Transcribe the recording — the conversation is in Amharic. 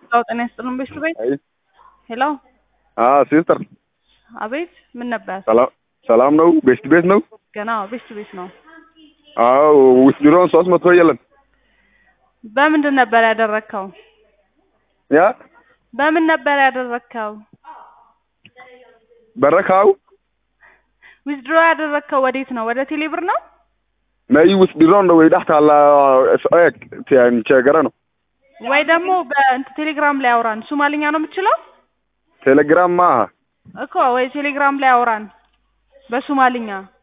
አው ጤና ይስጥልን ቤት ቤት ሄሎ ሲስተር አቤት ምን ነበር? ሰላም ነው? ቤት ነው? ገና ቤት ነው። አው ውስድሮን 300 የለም። በምንድን ነበር ያደረከው? ያ በምን ነበር ያደረከው? በረካው ዊዝድሮ ያደረከው ወዴት ነው? ወደ ቴሌብር ነው? ነይ ውስድሮን ነው ይዳህታላ ቸገረ ነው ወይ ደግሞ በቴሌግራም ላይ አውራን። ሶማሊኛ ነው የምትችለው? ቴሌግራም ማ እኮ ወይ ቴሌግራም ላይ አውራን በሶማሊኛ